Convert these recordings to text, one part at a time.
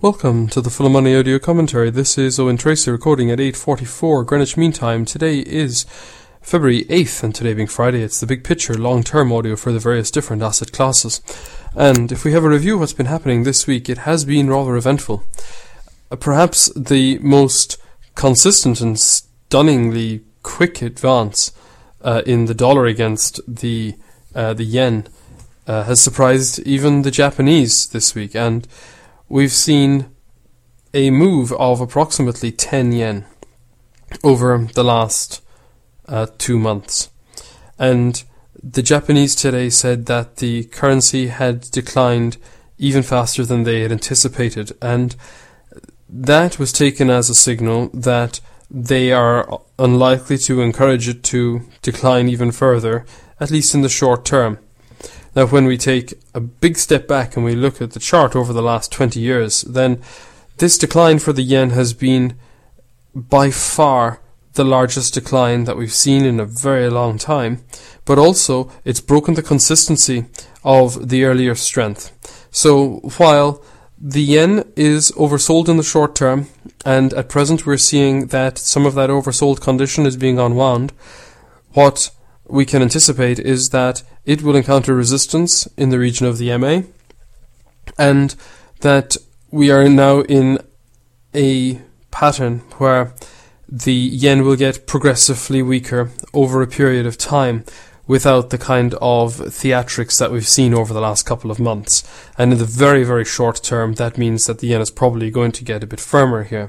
Welcome to the Full of Money audio commentary. This is Owen Tracy recording at 8:44 Greenwich Mean Time. Today is February 8th, and today being Friday, it's the big picture, long-term audio for the various different asset classes. And if we have a review of what's been happening this week, it has been rather eventful. Perhaps the most consistent and stunningly quick advance in the dollar against the yen has surprised even the Japanese this week, and we've seen a move of approximately 10 yen over the last 2 months. And the Japanese today said that the currency had declined even faster than they had anticipated, and that was taken as a signal that they are unlikely to encourage it to decline even further, at least in the short term. Now, when we take a big step back and we look at the chart over the last 20 years, then this decline for the yen has been by far the largest decline that we've seen in a very long time, but also it's broken the consistency of the earlier strength. So while the yen is oversold in the short term, and at present we're seeing that some of that oversold condition is being unwound, what we can anticipate is that it will encounter resistance in the region of the MA, and that we are now in a pattern where the yen will get progressively weaker over a period of time without the kind of theatrics that we've seen over the last couple of months. And in the very, very short term, that means that the yen is probably going to get a bit firmer here.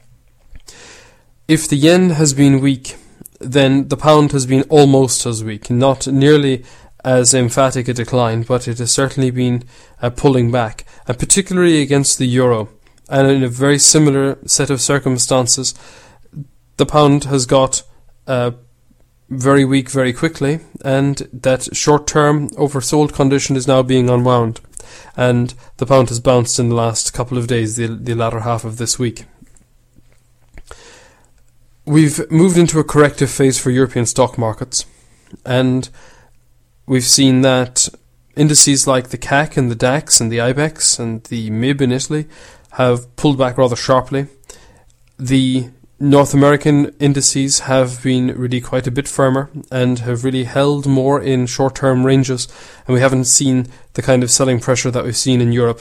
If the yen has been weak, then the pound has been almost as weak, not nearly as emphatic a decline, but it has certainly been pulling back, and particularly against the euro. And in a very similar set of circumstances, the pound has got very weak very quickly, and that short-term oversold condition is now being unwound, and the pound has bounced in the last couple of days, the latter half of this week. We've moved into a corrective phase for European stock markets, and we've seen that indices like the CAC and the DAX and the IBEX and the MIB in Italy have pulled back rather sharply. The North American indices have been really quite a bit firmer and have really held more in short-term ranges, and we haven't seen the kind of selling pressure that we've seen in Europe.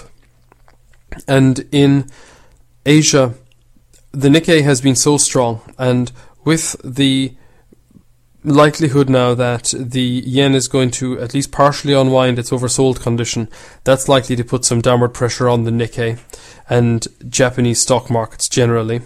And in Asia, the Nikkei has been so strong, and with the likelihood now that the yen is going to at least partially unwind its oversold condition, that's likely to put some downward pressure on the Nikkei and Japanese stock markets generally.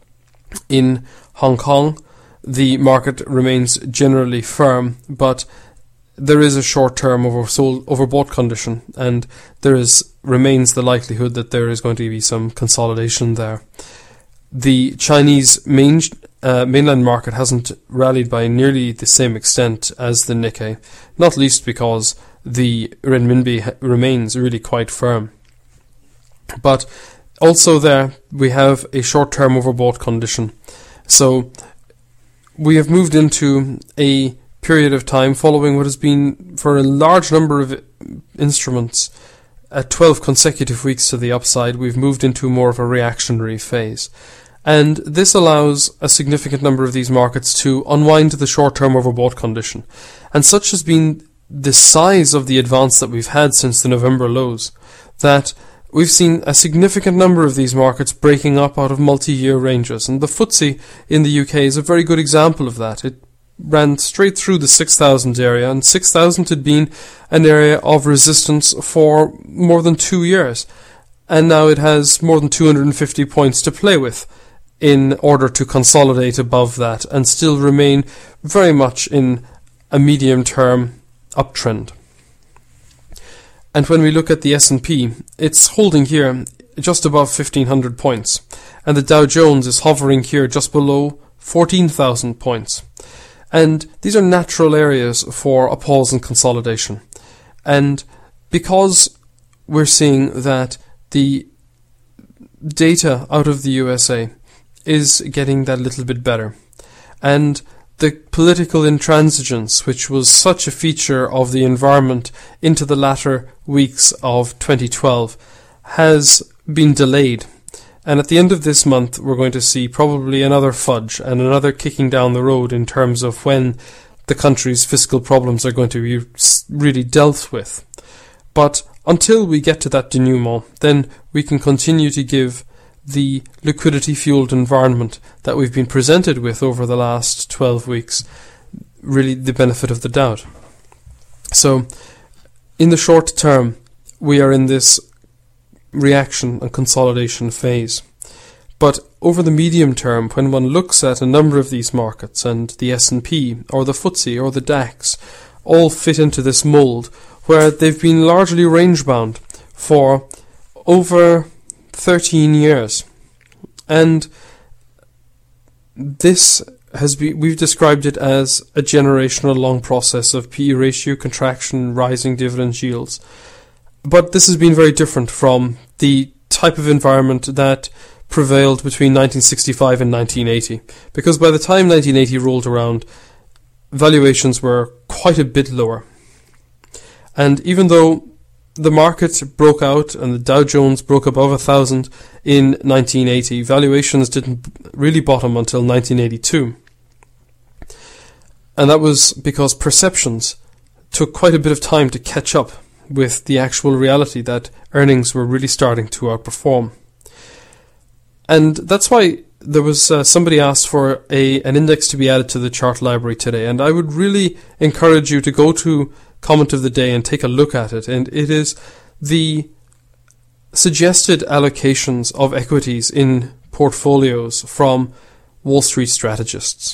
In Hong Kong, the market remains generally firm, but there is a short-term overbought condition, and there remains the likelihood that there is going to be some consolidation there. The Chinese mainland market hasn't rallied by nearly the same extent as the Nikkei, not least because the renminbi remains really quite firm. But also there, we have a short-term overbought condition. So we have moved into a period of time following what has been, for a large number of instruments, 12 consecutive weeks to the upside. We've moved into more of a reactionary phase. And this allows a significant number of these markets to unwind the short-term overbought condition. And such has been the size of the advance that we've had since the November lows, that we've seen a significant number of these markets breaking up out of multi-year ranges. And the FTSE in the UK is a very good example of that. It ran straight through the 6,000 area, and 6,000 had been an area of resistance for more than 2 years. And now it has more than 250 points to play with in order to consolidate above that and still remain very much in a medium-term uptrend. And when we look at the S&P, it's holding here just above 1,500 points, and the Dow Jones is hovering here just below 14,000 points. And these are natural areas for a pause and consolidation. And because we're seeing that the data out of the USA is getting that little bit better, and the political intransigence, which was such a feature of the environment into the latter weeks of 2012, has been delayed. And at the end of this month, we're going to see probably another fudge and another kicking down the road in terms of when the country's fiscal problems are going to be really dealt with. But until we get to that denouement, then we can continue to give the liquidity-fueled environment that we've been presented with over the last 12 weeks really the benefit of the doubt. So, in the short term, we are in this reaction and consolidation phase. But over the medium term, when one looks at a number of these markets, and the S&P or the FTSE or the DAX all fit into this mould where they've been largely range-bound for over 13 years. And this we've described it as a generational long process of PE ratio contraction, rising dividend yields. But this has been very different from the type of environment that prevailed between 1965 and 1980. Because by the time 1980 rolled around, valuations were quite a bit lower. And even though the market broke out and the Dow Jones broke above 1,000 in 1980, valuations didn't really bottom until 1982. And that was because perceptions took quite a bit of time to catch up with the actual reality that earnings were really starting to outperform. And that's why there was somebody asked for an index to be added to the chart library today, and I would really encourage you to go to Comment of the Day and take a look at it. And it is the suggested allocations of equities in portfolios from Wall Street strategists.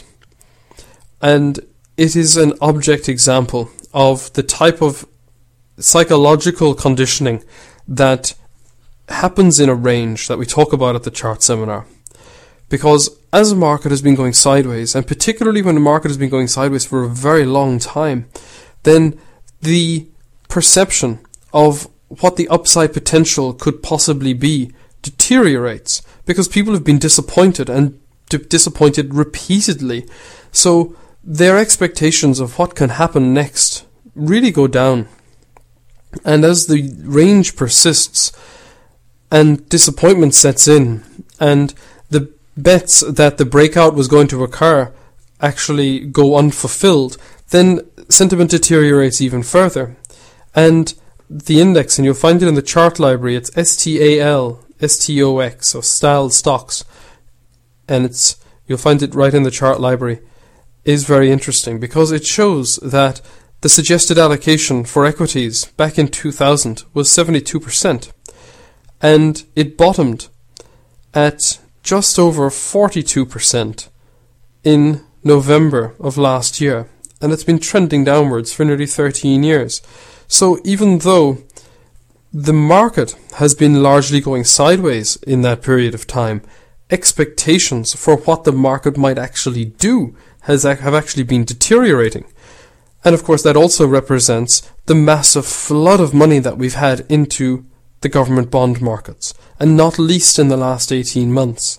And it is an object example of the type of psychological conditioning that happens in a range that we talk about at the chart seminar. Because as a market has been going sideways, and particularly when the market has been going sideways for a very long time, then the perception of what the upside potential could possibly be deteriorates, because people have been disappointed and disappointed repeatedly. So their expectations of what can happen next really go down. And as the range persists and disappointment sets in, and the bets that the breakout was going to occur actually go unfulfilled, then sentiment deteriorates even further. And the index, and you'll find it in the chart library, it's STAL-STOX, so STAL stocks, and you'll find it right in the chart library, is very interesting because it shows that the suggested allocation for equities back in 2000 was 72%, and it bottomed at just over 42% in November of last year, and it's been trending downwards for nearly 13 years. So even though the market has been largely going sideways in that period of time, expectations for what the market might actually do have actually been deteriorating. And of course that also represents the massive flood of money that we've had into the government bond markets, and not least in the last 18 months.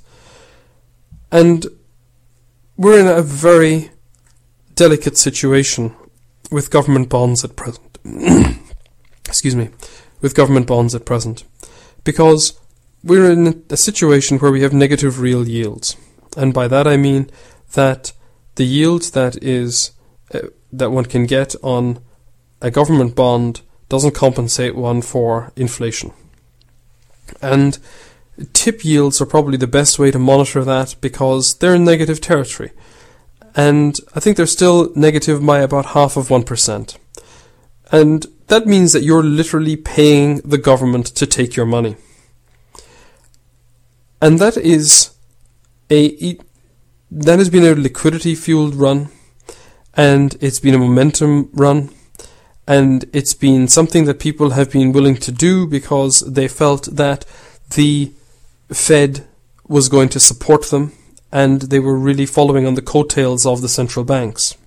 And we're in a very delicate situation with government bonds at present. With government bonds at present. Because we're in a situation where we have negative real yields. And by that I mean that the yield that one can get on a government bond doesn't compensate one for inflation. And tip yields are probably the best way to monitor that because they're in negative territory. And I think they're still negative by about 0.5%. And that means that you're literally paying the government to take your money. And that has been a liquidity-fueled run, and it's been a momentum run, and it's been something that people have been willing to do because they felt that the Fed was going to support them, and they were really following on the coattails of the central banks.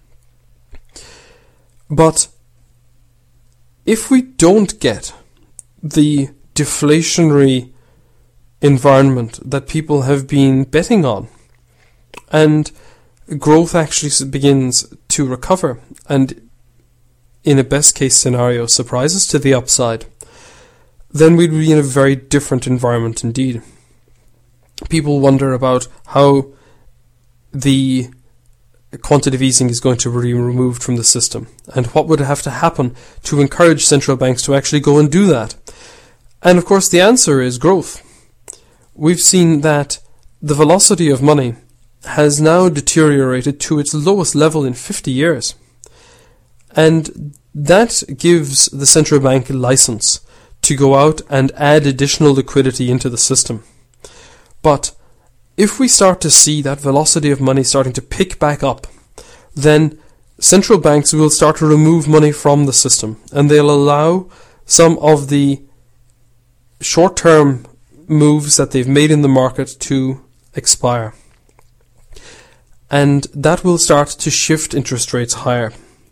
But if we don't get the deflationary environment that people have been betting on, and growth actually begins to recover, and in a best case scenario surprises to the upside, then we'd be in a very different environment indeed. people wonder about how the quantitative easing is going to be removed from the system, and what would have to happen to encourage central banks to actually go and do that. And of course the answer is growth. We've seen that the velocity of money has now deteriorated to its lowest level in 50 years. And that gives the central bank a license to go out and add additional liquidity into the system. But if we start to see that velocity of money starting to pick back up, then central banks will start to remove money from the system, and they'll allow some of the short-term moves that they've made in the market to expire. And that will start to shift interest rates higher.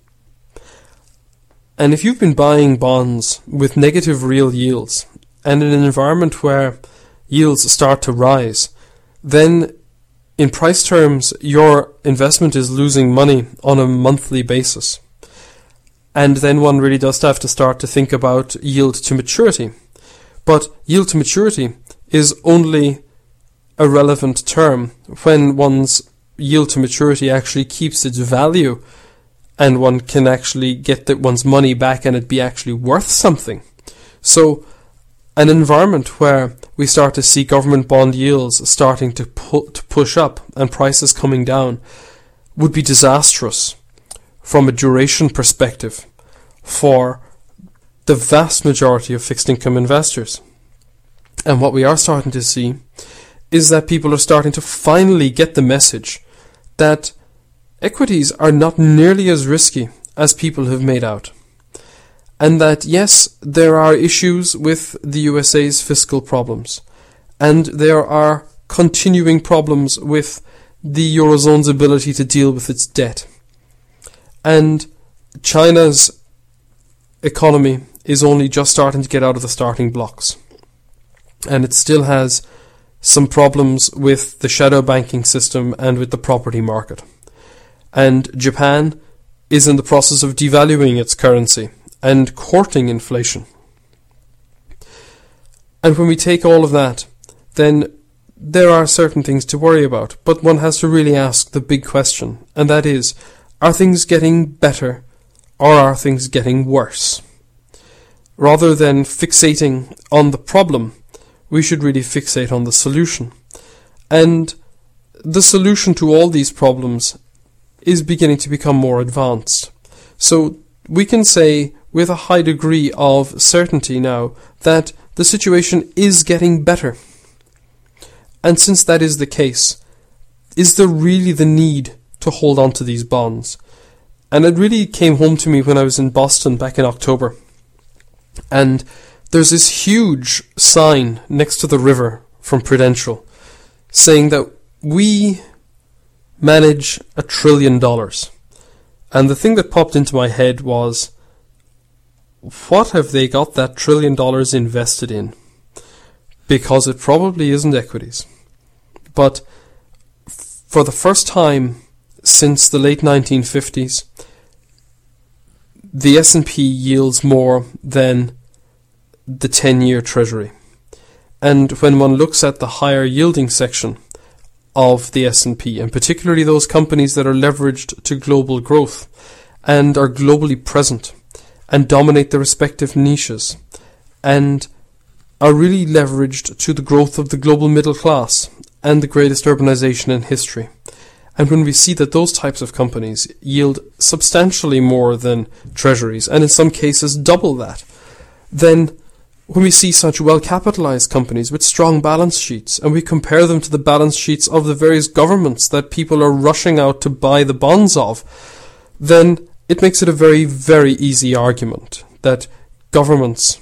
And if you've been buying bonds with negative real yields, and in an environment where yields start to rise, then in price terms your investment is losing money on a monthly basis. And then one really does have to start to think about yield to maturity. But yield to maturity is only a relevant term when one's yield to maturity actually keeps its value, and one can actually get one's money back and it be actually worth something. So an environment where we start to see government bond yields starting to push up and prices coming down would be disastrous from a duration perspective for the vast majority of fixed income investors. And what we are starting to see is that people are starting to finally get the message that equities are not nearly as risky as people have made out. And that, yes, there are issues with the USA's fiscal problems, and there are continuing problems with the Eurozone's ability to deal with its debt. And China's economy is only just starting to get out of the starting blocks. And it still has some problems with the shadow banking system and with the property market. And Japan is in the process of devaluing its currency and courting inflation. And when we take all of that, then there are certain things to worry about. But one has to really ask the big question, and that is, are things getting better or are things getting worse? Rather than fixating on the problem, we should really fixate on the solution. And the solution to all these problems is beginning to become more advanced. So we can say with a high degree of certainty now that the situation is getting better. And since that is the case, is there really the need to hold on to these bonds? And it really came home to me when I was in Boston back in October. And there's this huge sign next to the river from Prudential saying that we manage $1 trillion. And the thing that popped into my head was, what have they got that $1 trillion invested in? Because it probably isn't equities. But for the first time since the late 1950s, the S&P yields more than the 10-year Treasury. And when one looks at the higher yielding section of the S&P, and particularly those companies that are leveraged to global growth and are globally present and dominate their respective niches and are really leveraged to the growth of the global middle class and the greatest urbanization in history. And when we see that those types of companies yield substantially more than treasuries, and in some cases double that, then when we see such well-capitalized companies with strong balance sheets, and we compare them to the balance sheets of the various governments that people are rushing out to buy the bonds of, then it makes it a very, very easy argument that governments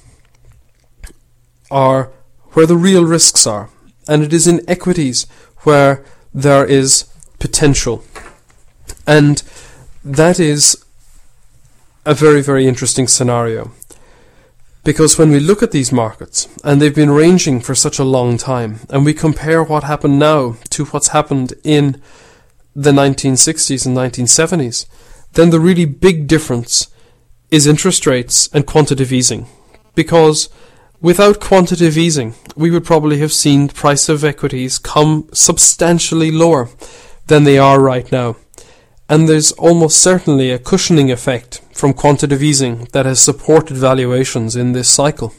are where the real risks are, and it is in equities where there is potential. And that is a very, very interesting scenario. Because when we look at these markets, and they've been ranging for such a long time, and we compare what happened now to what's happened in the 1960s and 1970s, then the really big difference is interest rates and quantitative easing. Because Without quantitative easing, we would probably have seen the price of equities come substantially lower than they are right now. And there's almost certainly a cushioning effect from quantitative easing that has supported valuations in this cycle.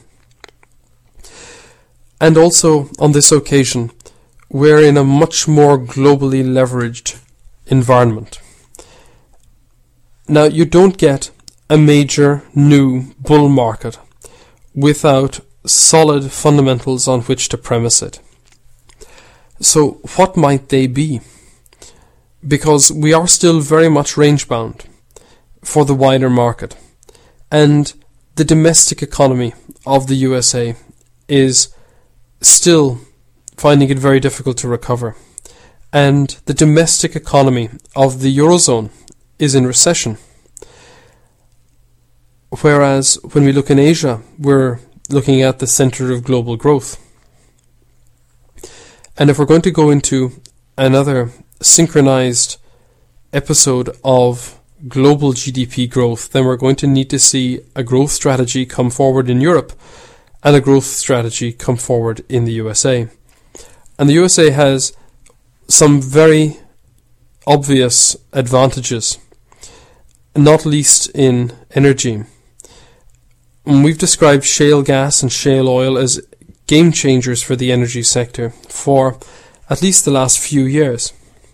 And also, on this occasion, we're in a much more globally leveraged environment. Now, you don't get a major new bull market without solid fundamentals on which to premise it. So what might they be? Because we are still very much range bound for the wider market, and the domestic economy of the USA is still finding it very difficult to recover, and the domestic economy of the Eurozone is in recession. Whereas when we look in Asia, we're looking at the center of global growth. And if we're going to go into another synchronized episode of global GDP growth, then we're going to need to see a growth strategy come forward in Europe and a growth strategy come forward in the USA. And the USA has some very obvious advantages, not least in energy. And we've described shale gas and shale oil as game changers for the energy sector for at least the last few years.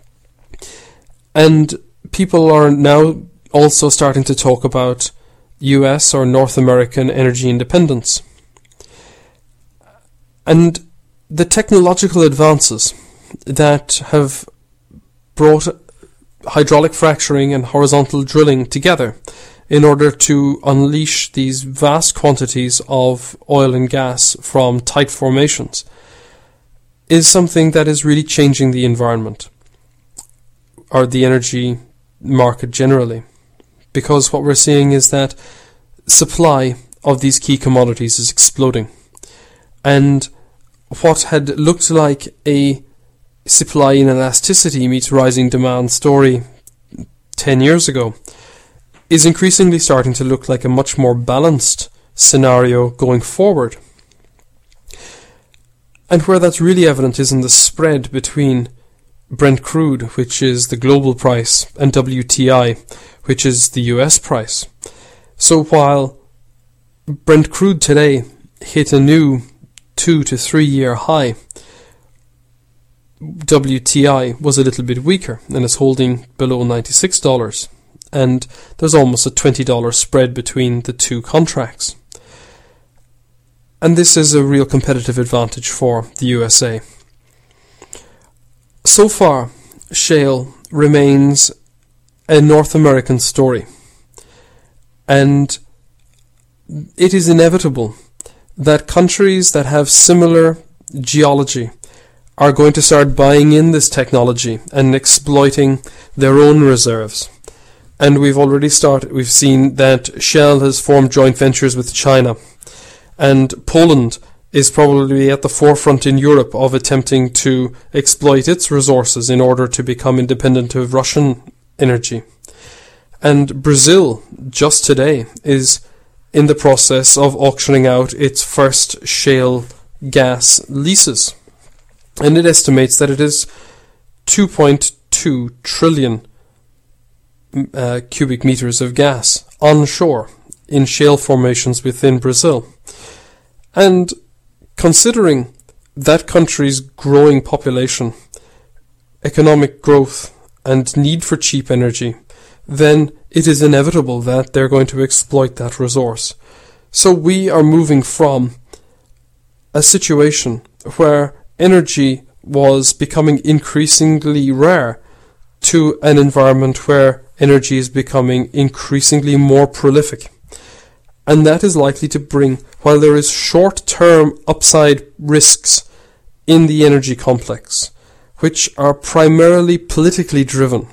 And people are now also starting to talk about US or North American energy independence. And the technological advances that have brought hydraulic fracturing and horizontal drilling together in order to unleash these vast quantities of oil and gas from tight formations is something that is really changing the environment, or the energy market generally. Because what we're seeing is that supply of these key commodities is exploding. And what had looked like a supply inelasticity meets rising demand story 10 years ago is increasingly starting to look like a much more balanced scenario going forward. And where that's really evident is in the spread between Brent crude, which is the global price, and WTI, which is the US price. So while Brent crude today hit a new 2 to 3 year high, WTI was a little bit weaker and is holding below $96, and there's almost a $20 spread between the two contracts. And this is a real competitive advantage for the USA. So far, shale remains a North American story, and it is inevitable that countries that have similar geology are going to start buying in this technology and exploiting their own reserves. And we've seen that Shell has formed joint ventures with China, and Poland is probably at the forefront in Europe of attempting to exploit its resources in order to become independent of Russian energy. And Brazil, just today, is in the process of auctioning out its first shale gas leases. And it estimates that it is 2.2 trillion cubic meters of gas onshore in shale formations within Brazil. And considering that country's growing population, economic growth, and need for cheap energy, then it is inevitable that they're going to exploit that resource. So we are moving from a situation where energy was becoming increasingly rare to an environment where energy is becoming increasingly more prolific. And that is likely to bring, while there is short-term upside risks in the energy complex, which are primarily politically driven,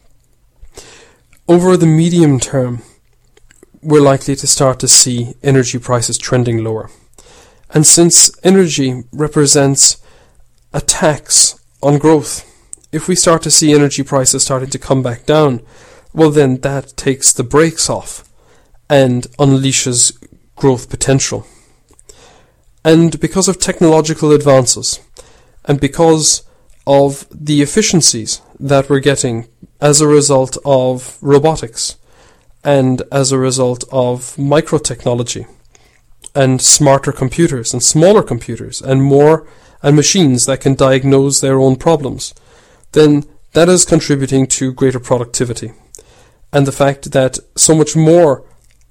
over the medium term, we're likely to start to see energy prices trending lower. And since energy represents a tax on growth, if we start to see energy prices starting to come back down, well then that takes the brakes off and unleashes growth potential. And because of technological advances, and because of the efficiencies that we're getting as a result of robotics, and as a result of microtechnology, and smarter computers, and smaller computers, and machines that can diagnose their own problems, then that is contributing to greater productivity. And the fact that so much more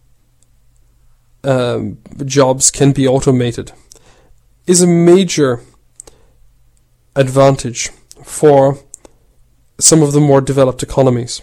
jobs can be automated is a major advantage for some of the more developed economies.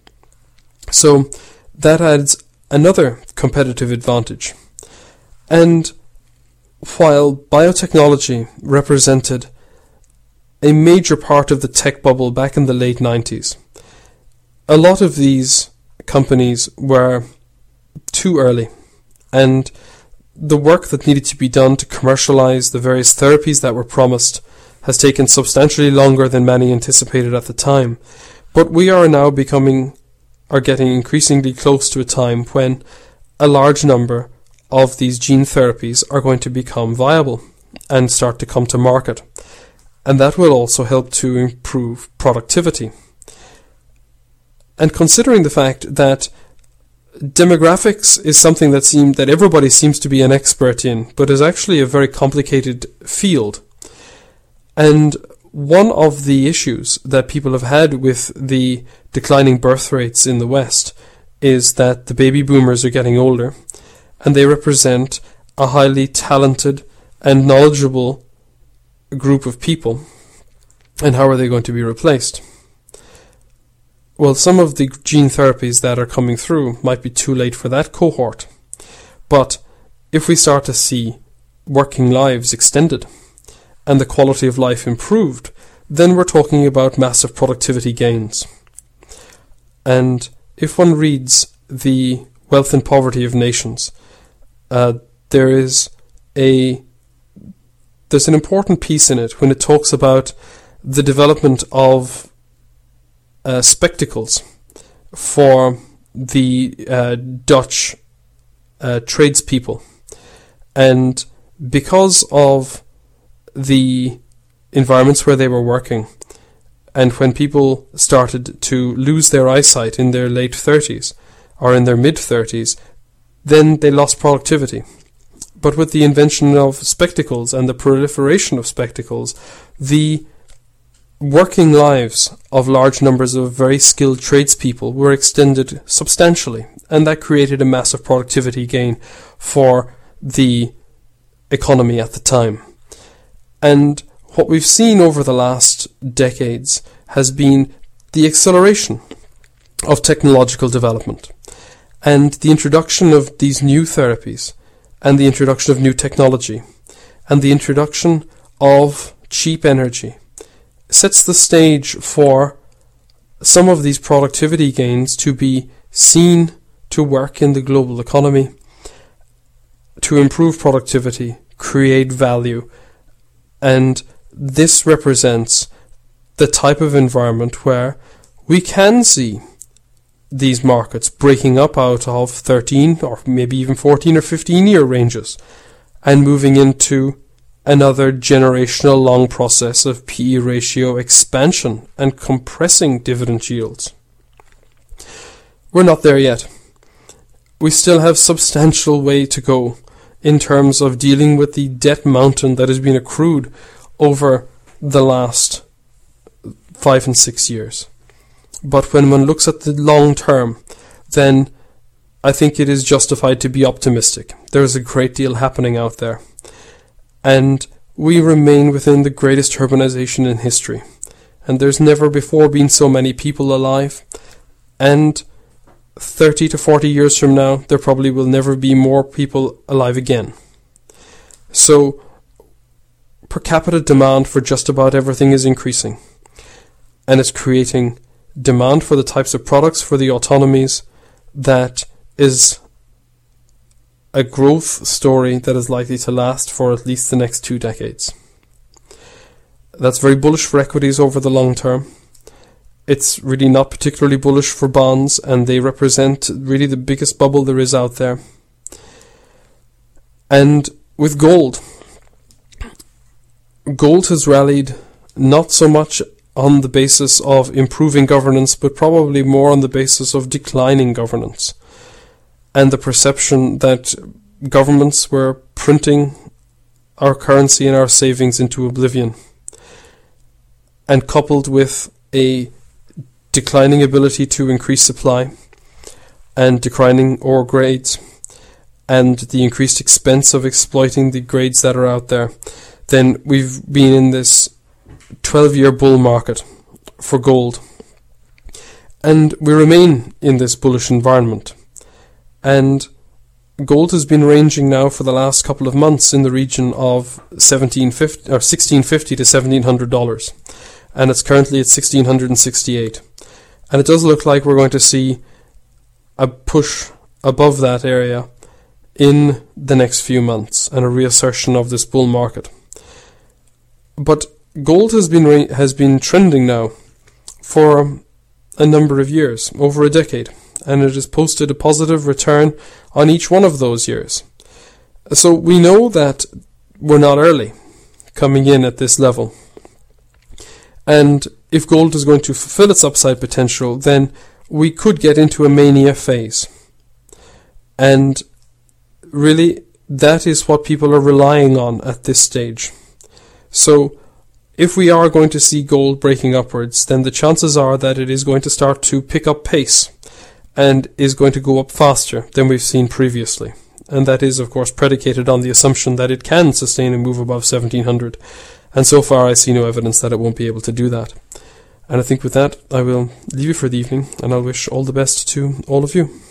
So that adds another competitive advantage. And while biotechnology represented a major part of the tech bubble back in the late 90s, a lot of these companies were too early, and the work that needed to be done to commercialize the various therapies that were promised has taken substantially longer than many anticipated at the time. But we are now getting increasingly close to a time when a large number of these gene therapies are going to become viable and start to come to market. And that will also help to improve productivity. And considering the fact that demographics is something that everybody seems to be an expert in, but is actually a very complicated field. And one of the issues that people have had with the declining birth rates in the West is that the baby boomers are getting older, and they represent a highly talented and knowledgeable group of people. And how are they going to be replaced? Well, some of the gene therapies that are coming through might be too late for that cohort. But if we start to see working lives extended and the quality of life improved, then we're talking about massive productivity gains. And if one reads The Wealth and Poverty of Nations, there's an important piece in it when it talks about the development of spectacles for the Dutch tradespeople. And because of the environments where they were working, and when people started to lose their eyesight in their late 30s or in their mid-30s, then they lost productivity. But with the invention of spectacles and the proliferation of spectacles, the working lives of large numbers of very skilled tradespeople were extended substantially, and that created a massive productivity gain for the economy at the time. And what we've seen over the last decades has been the acceleration of technological development and the introduction of these new therapies and the introduction of new technology and the introduction of cheap energy sets the stage for some of these productivity gains to be seen to work in the global economy, to improve productivity, create value, and this represents the type of environment where we can see these markets breaking up out of 13 or maybe even 14 or 15 year ranges and moving into another generational long process of PE ratio expansion and compressing dividend yields. We're not there yet. We still have substantial way to go in terms of dealing with the debt mountain that has been accrued over the last 5 and 6 years. But when one looks at the long term, then I think it is justified to be optimistic. There is a great deal happening out there. And we remain within the greatest urbanization in history. And there's never before been so many people alive. And 30 to 40 years from now, there probably will never be more people alive again. So, per capita demand for just about everything is increasing. And it's creating demand for the types of products, for the autonomies, that is a growth story that is likely to last for at least the next 2 decades. That's very bullish for equities over the long term. It's really not particularly bullish for bonds, and they represent really the biggest bubble there is out there. And with gold, gold has rallied not so much on the basis of improving governance, but probably more on the basis of declining governance, and the perception that governments were printing our currency and our savings into oblivion, and coupled with a declining ability to increase supply and declining ore grades and the increased expense of exploiting the grades that are out there, then we've been in this 12-year bull market for gold. And we remain in this bullish environment. And gold has been ranging now for the last couple of months in the region of $1650 to $1,700. And it's currently at $1,668. And it does look like we're going to see a push above that area in the next few months and a reassertion of this bull market. But gold has been trending now for a number of years, over a decade, and it has posted a positive return on each one of those years. So we know that we're not early coming in at this level. And if gold is going to fulfill its upside potential, then we could get into a mania phase. And really, that is what people are relying on at this stage. So if we are going to see gold breaking upwards, then the chances are that it is going to start to pick up pace and is going to go up faster than we've seen previously. And that is, of course, predicated on the assumption that it can sustain a move above 1700. And so far I see no evidence that it won't be able to do that. And I think with that I will leave you for the evening, and I'll wish all the best to all of you.